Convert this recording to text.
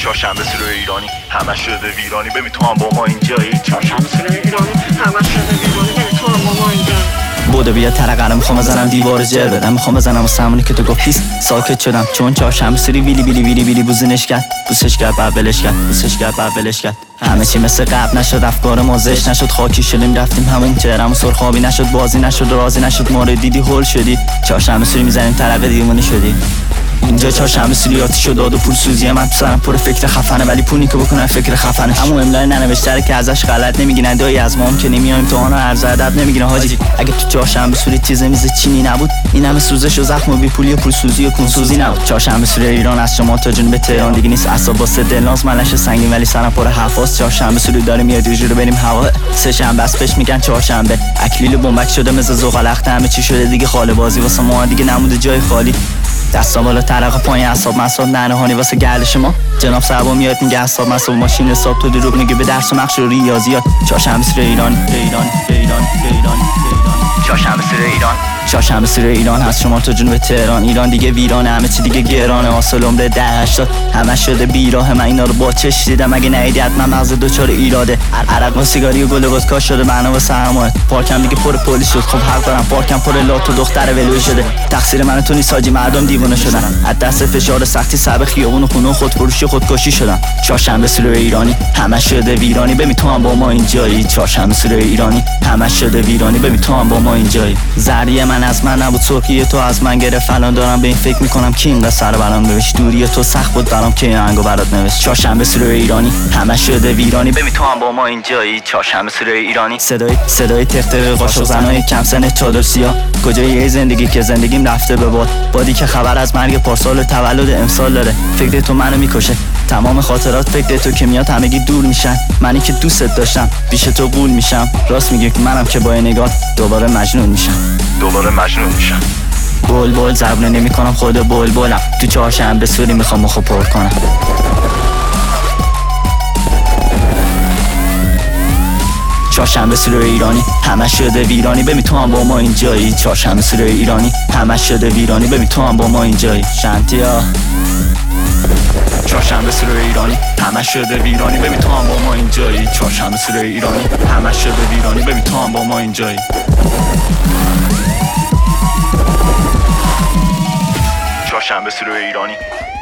چهارشنبه سوره ایرانی همه شده ویرانی، ببین تو هم با ما اینجایی. چهارشنبه سوره ایرانی همه شده ویرانی، ببین تو هم با ما اینجایی. بوده بیا ترقه میخوام بزنم دیوار جر بدم، میخوام بزنم سمونی که تو گفت پیست ساکت شدم چون چهارشنبه سوری ویلی ویلی ویلی ویلی بوزنش کرد، بوسش کرد بعد ولش کرد، بوسش کرد بعد ولش کرد. همه چی مثل قبل نشد، افکار ما زشت نشد، خاکی شدیم رفتیم همون چهرمون سرخابی نشد، بازی نشد راضی نشد، ما رو دیدی هول شدی. چهارشنبه سوری میزنیم ترقه دیوونه شدی. اینجا چهارشنبه سوری آتیش و داد و پول سوزیه، من تو سرم پر فکر خفنه ولی پولی که بکنن فکر خفنه. همون املای ننوشته که ازش غلط نمیگیرن، دایی از ما هم که نمیایم تو آن عرض ادب نمیگیرن حاجی. اگه تو چهارشنبه سوری تیز میز چینی نبود، این همه سوزش و زخم و بی پولی و پول سوزی و کون سوزی نبود. چهارشنبه سوری ایران از شما تا جنوب تهران دیگه نیست، اعصاب واسه دلناز منش سنگین ولی سرم پر حفاظ. چهارشنبه سوری داره میاد یه جوری بریم هوا، سه شنبه بس بهش میگن چهارشنبه. اکلیل بمبک شده مثل زغالخت، همه چی شده دیگه خاله بازی واسه ما دیگه نمونده جای خالی. دستا بالا ترقه پایین اعصاب مصاب ننهانی واسه گل شما. جناب صاحب میاد میگه اعصاب مصاب ماشین حساب، تو دروغ میگه به درس و مخش و ریاضیات. چهارشنبه سوری ایران ایران ایران ایران چهارشنبه سوری ایران چهارشنبه سوری ایران هست شما تا جنوب تهران. ایران دیگه ویرانه، همه چی دیگه گرانه، آسل عمره 10-80 همه شده بیراه. من اینا رو با چش دیدم، اگه ندیدی حتما مغز دوچار ایراده. عرق و سیگاری و گل و ودکا شده معنا واسه همه. پارکم دیگه پر پلیس شد، خب حق دارم پارکم پر لات و دختر ولوی شده. تقصیر من تو نیست حاجی، مردم دیوونه شدن از دست فشار سختی، سب خیابون و خونه و خودفروشی خودکشی شدن. چهارشنبه سوری ایرانی همه شده ویرانی، ببین تو هم با ما اینجایی. چهارشنبه سوری ایرانی همه شده ویرانی، ببین تو هم با ما اینجایی. زریه من از من نبود، سرخی تو از من گرفت، الان دارم به این فکر میکنم کی اینقدر سر برام نوشت. دوری تو سخت بود برام که آهنگو برات نوشت. چهارشنبه سوری ایرانی همه شده ویرانی، ببین تو هم با ما اینجایی. چهارشنبه سوری ایرانی صدای تق قاشق زنای کم سن چادر سیاه. کجای زندگی که زندگیم رفته به باد، بادی که خبر از مرگ پارسال و تولد امسال داره. فکر تو منو میکشه، تمام خاطرات فکر تو که میاد همگی دور میشن. منی که دوستت داشتم پیش تو قول میشم، راست میگی که منم که با نگاه دوباره مجنون میشم. بول زبونه نمی کنم خود بولم، تو چهارشنبه سوری میخوام مخو پر کنم. چهارشنبه سوری ایرانی همه شده ویرانی، ببین تو هم با ما اینجایی. چهارشنبه سوری ایرانی همه شده ویرانی، ببین تو هم با ما اینجایی. شانتیا چهارشنبه سوری ایرانی همه شده ویرانی، ببین تو هم با ما اینجایی. چهارشنبه سوری ایرانی همه شده ویرانی، ببین تو هم با ما اینجایی. چهارشنبه سوری ایرانی